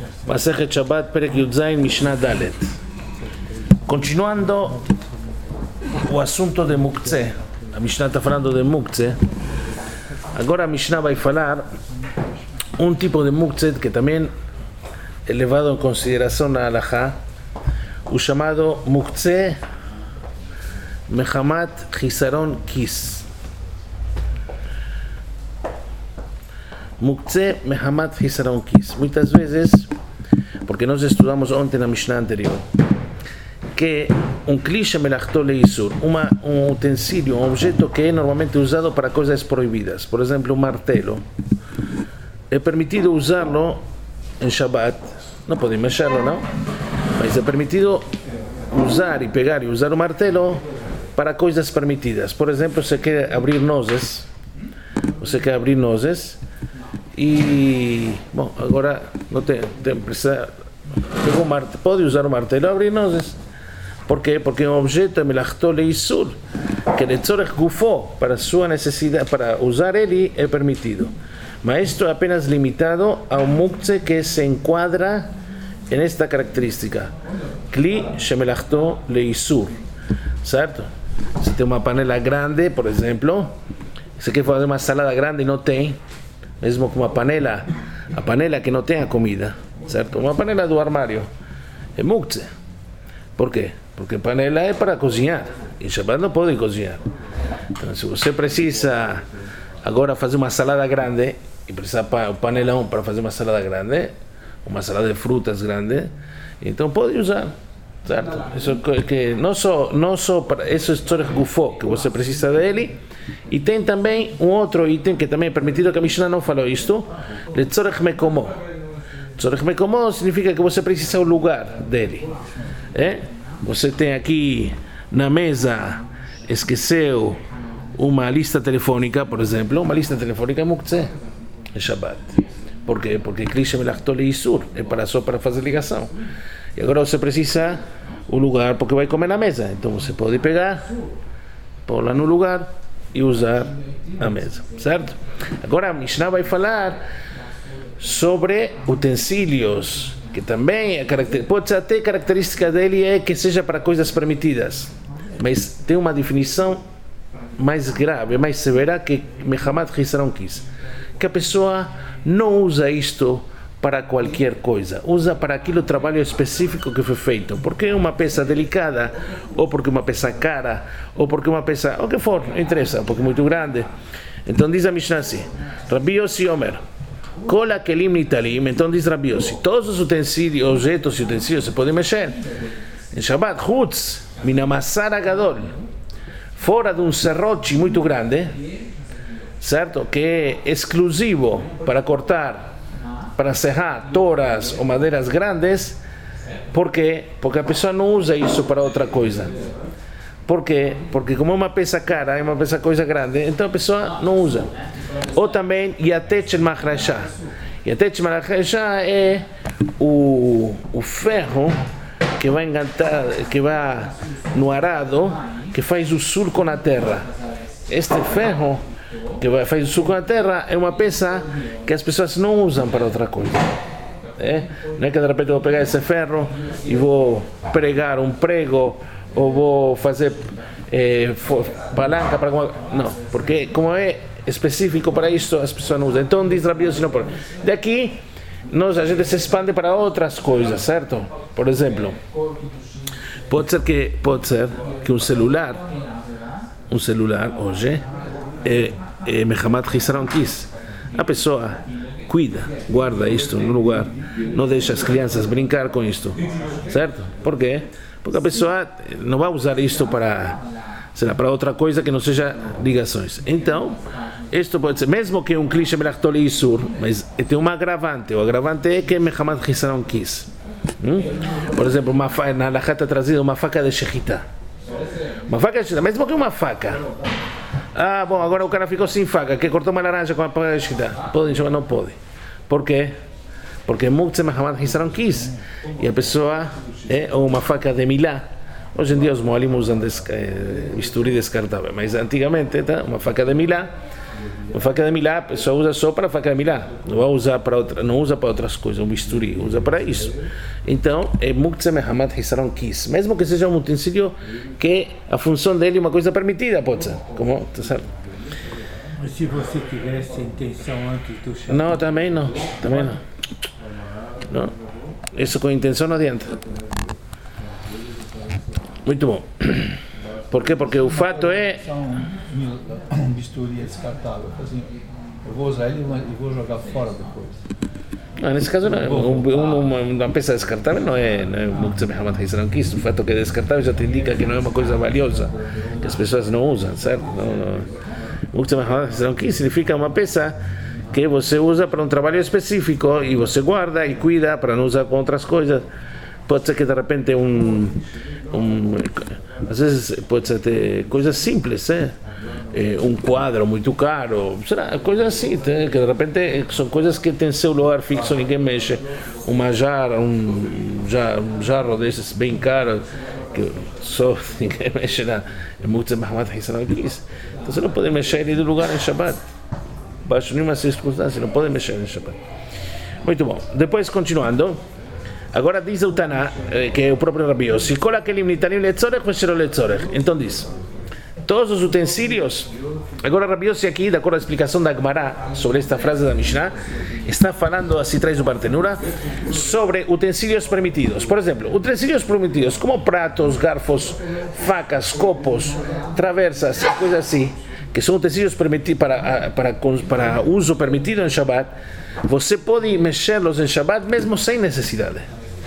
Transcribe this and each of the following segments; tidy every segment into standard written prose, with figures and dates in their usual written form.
Masechet Shabbat, Perek Yudzain, Mishnah Dalet. Continuando o assunto de Muktzeh, a Mishnah está falando de Muktzeh. Agora a Mishnah vai falar tipo de Muktzeh que também é levado em consideração na Halachá, o chamado Muktzeh Mehamat Chisaron Kis. Muktzeh Mehamat Chisaron Kis. Muitas vezes, porque nós estudamos ontem na Mishnah anterior, que clichê melachto leisur, utensílio, objeto que é normalmente usado para coisas proibidas. Por exemplo, martelo. É permitido usá-lo em Shabbat. Não pode mexer-lo, não? Mas é permitido usar e pegar e usar o martelo para coisas permitidas. Por exemplo, você quer abrir nozes. E, bom, agora não tem precisa. Pode usar o martelo e abrir nozes. Por quê? Porque é um objeto melachto leisur, que de tzorech gufo, para sua necessidade, para usar ele, é permitido. Mas isto é apenas limitado ao muktzeh que se enquadra nesta característica. Kli shemelachto leisur. Certo? Se tem uma panela grande, por exemplo, você quer fazer uma salada grande e não tem, mesmo com a panela que não tem a comida, certo? Uma panela do armário, é muktzeh. Por quê? Porque a panela é para cozinhar, e Shabbat não pode cozinhar. Então, se você precisa agora fazer uma salada grande, e precisa o panelão para fazer uma salada grande, uma salada de frutas grande, então pode usar, certo? Isso que não só para isso é tzorech gufo, que você precisa dele, e tem também outro item que também é permitido, que a Mishnah não falou isto, le tzorech mekomo. Tzorech mekomo significa que você precisa do lugar dele. Você tem aqui na mesa, esqueceu uma lista telefônica, por exemplo, uma lista telefônica é muktzeh, é Shabbat. Por quê? Porque clichê melachto leisur, é só para fazer ligação. E agora você precisa o lugar, porque vai comer na mesa. Então você pode pegar, pôr lá no lugar e usar a mesa, certo? Agora a Mishnah vai falar sobre utensílios, que também pode ser até característica dele é que seja para coisas permitidas, mas tem uma definição mais grave, mais severa, que Mehamat Chisaron Kis, que a pessoa não usa isto para qualquer coisa, usa para aquele trabalho específico que foi feito, porque é uma peça delicada, ou porque é uma peça cara, ou porque é uma peça, o que for, não interessa, porque é muito grande. Então diz a Mishnah assim, Rabbi Yossi Omer, Kola kelim nitalim, então diz Rabbi Yossi, todos os utensílios, objetos e utensílios se podem mexer. Em Shabbat, chutz, minamassar agadol, fora de serrote muito grande, certo? Que é exclusivo para cortar, para serrar toras ou madeiras grandes. Por quê? Porque a pessoa não usa isso para outra coisa. Por quê? Porque como é uma peça cara, é uma coisa grande, então a pessoa não usa. Ou também Yatet Shel Machrashá. Yatet Shel Machrashá é o ferro que vai engantar, que vai no arado, que faz o surco na terra. Este ferro que faz o surco na terra é uma peça que as pessoas não usam para outra coisa. Não é que de repente eu vou pegar esse ferro e vou pregar um prego, ou vou fazer palanca para alguma... Não, porque como é específico para isso, as pessoas não usam. Então diz Rabbi Yossi, não pode. Daqui a gente se expande para outras coisas, certo? Por exemplo, pode ser que um celular hoje é Mehamat Chisaron Kis. A pessoa cuida, guarda isto no lugar, não deixa as crianças brincar com isto, certo? Por quê? Porque a pessoa não vai usar isto para outra coisa que não seja ligações. Então, isto pode ser, mesmo que um clichê melachto leisur, mas tem um agravante. O agravante é que é Mehamat Chisaron Kis. Por exemplo, na Halachá está trazida uma faca de shechita. Uma faca de shechita, mesmo que uma faca. Bom, agora o cara ficou sem faca, que cortou uma laranja com a faca de shechita. Pode enxugar? Não pode. Por quê? Porque é Muktzeh Mehamat Chisaron Kis. E a pessoa ou uma faca de milá. Hoje em dia os moalim usam bisturi descartável, mas antigamente uma faca de milá A faca de milá, a pessoa usa só para a faca de milá, não vai usar para outra, não usa para outras coisas, um bisturi, usa para isso. Então, é muktzeh mehamat hisaron kis, mesmo que seja um utensílio que a função dele é uma coisa permitida, pode ser, como, tá certo? Mas se você tivesse intenção antes do Shabbat? Não, também não. Não. Isso com intenção não adianta. Muito bom. Por quê? Porque o fato é... Um bisturi descartável. Assim, eu vou usar ele e vou jogar fora depois. Não, nesse caso, uma peça descartável não é muktzeh mehamat hisaron kis. O fato que é descartável já te indica que não é uma coisa valiosa, que as pessoas não usam, certo? Muktzeh mehamat hisaron kis significa uma peça que você usa para um trabalho específico e você guarda e cuida para não usar com outras coisas. Pode ser que de repente às vezes pode ser coisas simples, um quadro muito caro, será coisas assim, que de repente são coisas que têm seu lugar fixo, ninguém mexe. Uma jarra, um jarro desses bem caro que só ninguém mexe na muktzeh mehamat hisaron kis. Então você não pode mexer ele do lugar em Shabbat. Baixo nenhuma circunstância, não pode mexer em Shabbat. Muito bom. Depois, continuando, agora diz o Taná, que é o próprio Rabi Yossi, kol hakelim nitanim letzorech veshelo letzorech. Então diz, todos os utensílios, agora Rabi Yossi aqui, de acordo à explicação da Gemara sobre esta frase da Mishnah, está falando, assim traz o Bartenura, sobre utensílios permitidos. Por exemplo, utensílios permitidos como pratos, garfos, facas, copos, traversas, coisas assim, que são utensílios permitidos para uso permitido em Shabbat, você pode mexê-los em Shabbat mesmo sem necessidade.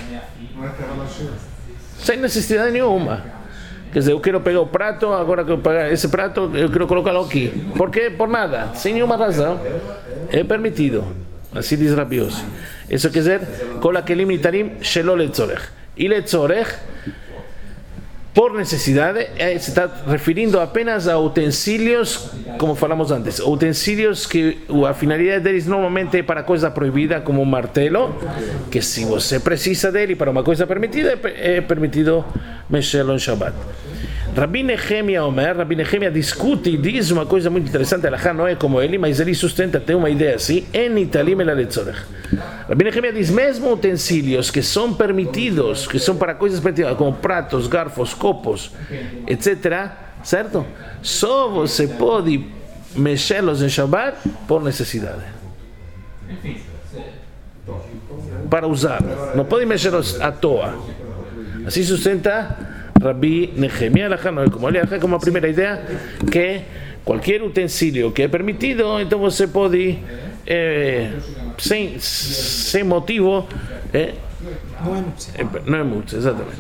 Sem necessidade nenhuma. Quer dizer, eu quero pegar o prato, agora que eu pegar esse prato, eu quero colocá-lo aqui. Por quê? Por nada, sem nenhuma razão. É permitido. Assim diz Rabi Yossi. Isso quer dizer, kol hakelim nitanim shelo letzorech. E letzorech, por necessidade, se está referindo apenas a utensílios, como falamos antes, utensílios que a finalidade deles normalmente é para coisa proibida, como um martelo, que se você precisa dele para uma coisa permitida, é permitido mexê-lo em Shabbat. Rabbi Nehemia Omer, Rabbi Nehemia discute e diz uma coisa muito interessante, Alahá não é como ele, mas ele sustenta, tem uma ideia assim, en nitalim el letzorech. Rabbi Nehemia diz, mesmo utensílios que são permitidos, que são para coisas permitidas, como pratos, garfos, copos, etc., certo? Só você pode mexê-los em Shabbat por necessidade. Para usar, não pode mexê-los à toa. Assim sustenta Rabbi Nehemia, Alahá não é como ele, como a primeira ideia, que qualquer utensílio que é permitido, então você pode, sem motivo, não é muito, exatamente.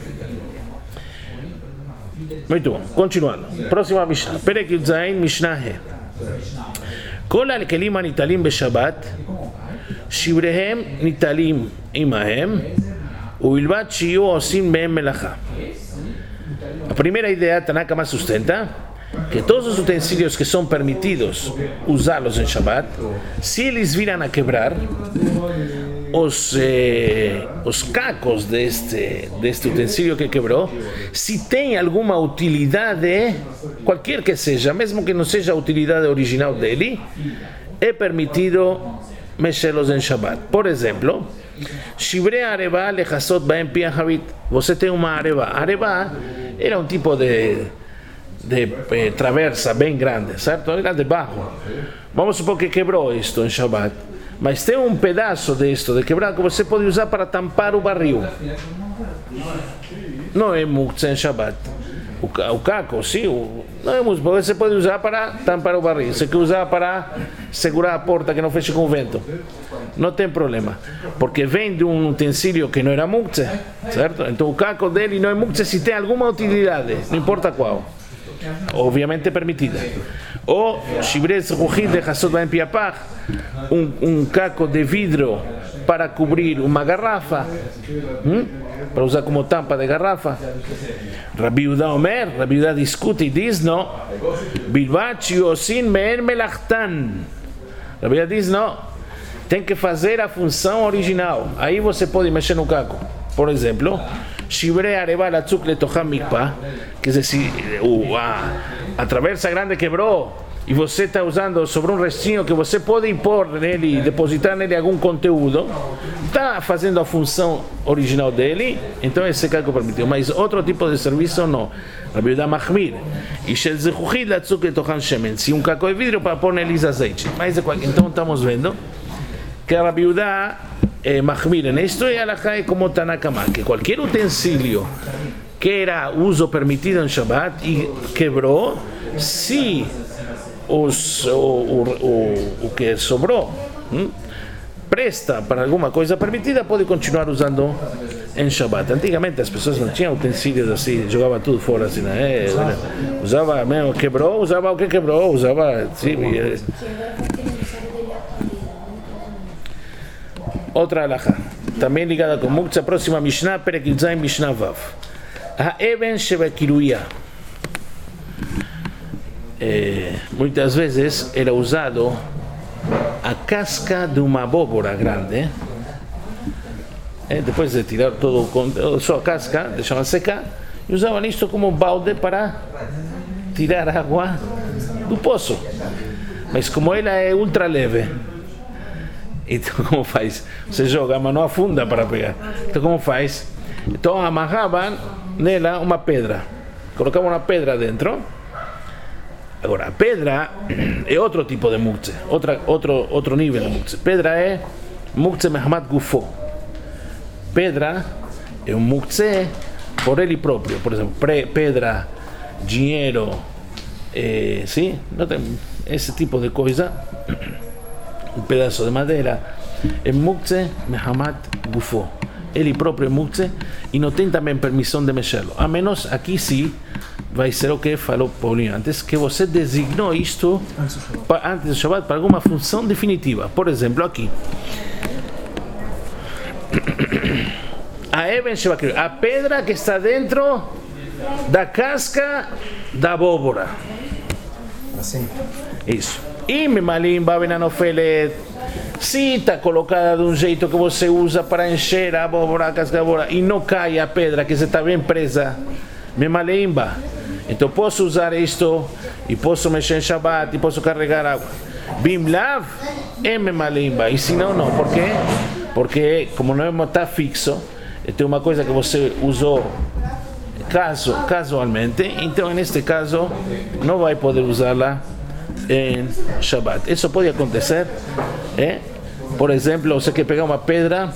Muito bom, continuando. Próxima Mishnah. Perek Yudzayin, Mishnah He. Kol al-kelim הנטלים בשבת, שבריהם נטלים עמהם, ובלבד שיהיו עושים בהם מלאכה. A primeira ideia, Tanakama sustenta que todos os utensílios que são permitidos usá-los em Shabbat, se eles virem a quebrar, os cacos deste utensílio que quebrou, se tem alguma utilidade, qualquer que seja, mesmo que não seja a utilidade original dele, é permitido mexê-los em Shabbat. Por exemplo, Shivrei areva lechasot baem pia havit. Você tem uma areva. Areva era um tipo de traversa bem grande, certo? Era de barro. Vamos supor que quebrou isto em Shabbat. Mas tem um pedaço disto de quebrar que você pode usar para tampar o barril. Não é muktzeh em Shabbat. O caco, sim, não é muktzeh. Você pode usar para tampar o barril. Você quer usar para segurar a porta que não feche com o vento. Não tem problema. Porque vem de um utensílio que não era muktzeh, certo? Então o caco dele não é muktzeh se tem alguma utilidade, não importa qual. Obviamente permitida. Ou shibres ruchid de hasod baem piapach, um caco de vidro para cobrir uma garrafa, para usar como tampa de garrafa. Rabbi Yehuda Omer, Rabbi Yehuda discute e diz não, bilvat shiosin me'en melachtan. Rabbi Yehuda diz não, tem que fazer a função original. Aí você pode mexer no caco. Por exemplo, shivrei areva latzuk letocham mikpah, quer dizer, se a traversa grande quebrou e você está usando sobre um restinho que você pode impor nele, depositar nele algum conteúdo, está fazendo a função original dele, então esse caco permitiu. Mas outro tipo de serviço não. Rabbi Yehuda Mahmir. E shel zechuchit latzuk letochan shemen. Se um caco de vidro para pôr neles azeite. Mas então estamos vendo que a Rabbi Yehuda Mahmir en esto y alajá como Tanakama, que cualquier utensilio que era uso permitido en Shabbat y quebró, si o que sobrou presta para alguma coisa permitida, pode continuar usando em Shabbat. Antigamente as pessoas não tinham utensílios assim, jogavam tudo fora assim, né? Usava mesmo, quebrou, usava o que quebrou, usava sim, outra alahá, também ligada com Muktzah, próxima Mishnah, Perek Yud Zayin, Mishnah Vav. Ha'eben shebekiruya. Muitas vezes era usado a casca de uma abóbora grande, depois de tirar todo só a casca, deixavam secar e usavam isto como balde para tirar água do poço. Mas como ela é ultra leve, então como faz? Você joga, mas não afunda para pegar. Então como faz? Então amarravam nela uma pedra, colocavam uma pedra dentro. Agora, a pedra é outro tipo de muktzeh, outro nível de muktzeh. Pedra é muktzeh mehamat gufo. Pedra é um muktzeh por ele próprio. Por exemplo, pedra, dinheiro, sim? Não tem esse tipo de coisa. Um pedaço de madeira é muktzeh mehamat gufo. Ele próprio é muktzeh e não tem também permissão de mexê-lo. A menos aqui sim. Vai ser o que falou Paulinho antes, que você designou isto antes do Shabbat para alguma função definitiva. Por exemplo, aqui. A pedra que está dentro da casca da abóbora. Assim. Isso. E memalimba benanofelet. Se está colocada de um jeito que você usa para encher a abóbora, a casca da abóbora, e não cai a pedra que está bem presa, memalimba. Então posso usar isto e posso mexer em Shabbat e posso carregar água. Bimlav é memalimba. E se não, não. Por quê? Porque como não está fixo, tem uma coisa que você usou casualmente, então neste caso não vai poder usá-la em Shabbat. Isso pode acontecer, por exemplo, você quer pegar uma pedra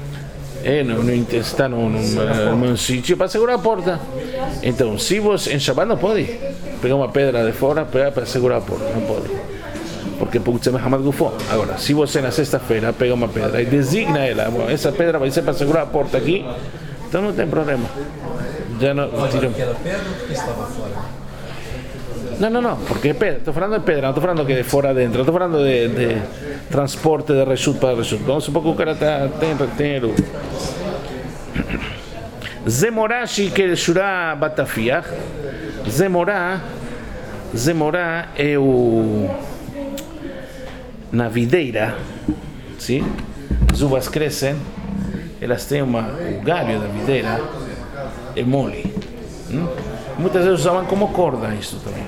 está num sítio para segurar a porta. Então, se você em Shabbat não pode pegar uma pedra de fora para segurar a porta, não pode, porque pode ser Mehamat Gufo. Agora, se você na sexta-feira pega uma pedra e designa ela, essa pedra vai ser para segurar a porta aqui, então não tem problema. Já não tiram. Aquela pedra que estava fora. Não, porque é pedra. Estou falando de pedra, não estou falando que é fora dentro. Estou falando de transporte de reshut para reshut. Vamos supor que o cara tem o Zemorá shikel shura batafiach. Zemorá é o na videira, sim? As uvas crescem, elas têm o galho da videira é mole. Muitas vezes usavam como corda isso também.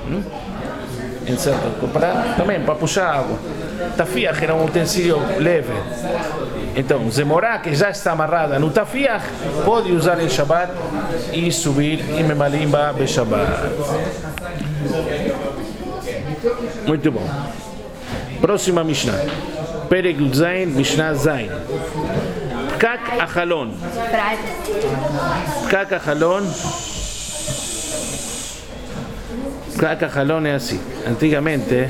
Também para puxar água. Tafiach era um utensílio leve. Então, Zemorá, que já está amarrada no tafiach, pode usar em Shabbat e subir em Memalimba be Shabbat. Muito bom. Próxima Mishnah. Perek Yud Zayin, Mishnah Zayin. Pkak Achalon. Pkak Achalon. Pkak Achalon é assim. Antigamente,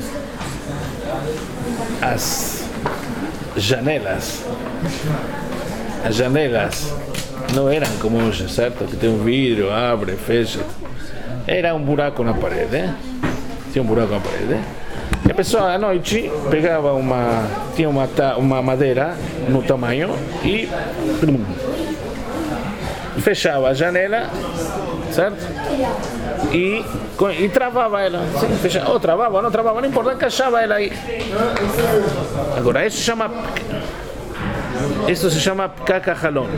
as janelas não eram como hoje, certo? Que tem um vidro, abre, fecha. Era um buraco na parede. Tinha um buraco na parede. E a pessoa à noite pegava tinha uma madeira no tamanho e fechava a janela, certo? E travava ela. Fechava, ou travava, ou não travava, não importa, encaixava ela aí. Agora, isso se chama Pkak Achalon.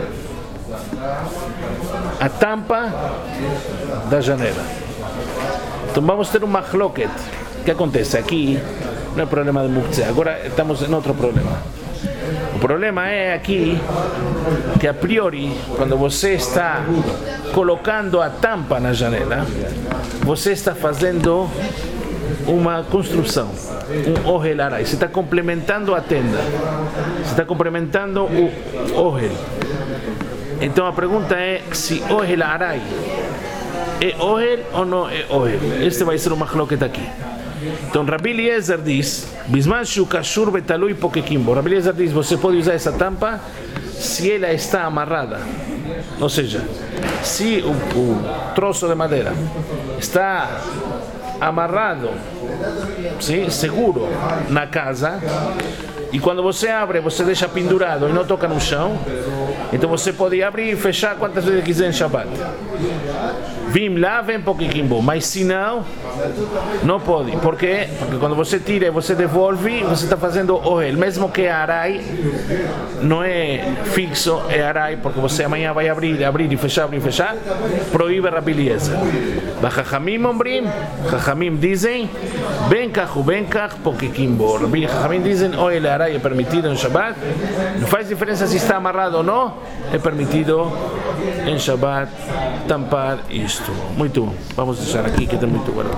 A tampa da janela. Então vamos ter um machloket que acontece? Aqui não é problema de muktzeh, agora estamos em outro problema. O problema é aqui que a priori, quando você está colocando a tampa na janela, você está fazendo uma construção, um ohel arai. Você está complementando a tenda, você está complementando o ohel. Então a pergunta é se ohel arai é ohel ou não é ohel. Este vai ser o machloket aqui. Então Rabi Eliezer diz, Bisman shu kashur betalui pokekimbo. Rabi Eliezer diz, você pode usar essa tampa se ela está amarrada. Ou seja, se o troço de madeira está amarrado, sim, seguro na casa, e quando você abre, você deixa pendurado e não toca no chão, então você pode abrir e fechar quantas vezes quiser em Shabbat. Vim lá, vem pokekimbo, mas se não, não pode. Por quê? Porque quando você tira e você devolve, você está fazendo ohel. Mesmo que é arai, não é fixo, é arai, porque você amanhã vai abrir e fechar, proíbe Rabi Eliezer. Chachamim ombrim, Chachamim dizem, benkach pokekimbo. Chachamim dizem, ohel arai é permitido em Shabbat. Não faz diferença se está amarrado ou não, é permitido em Shabbat tampar isto. Muito bom. Vamos deixar aqui que está muito bueno.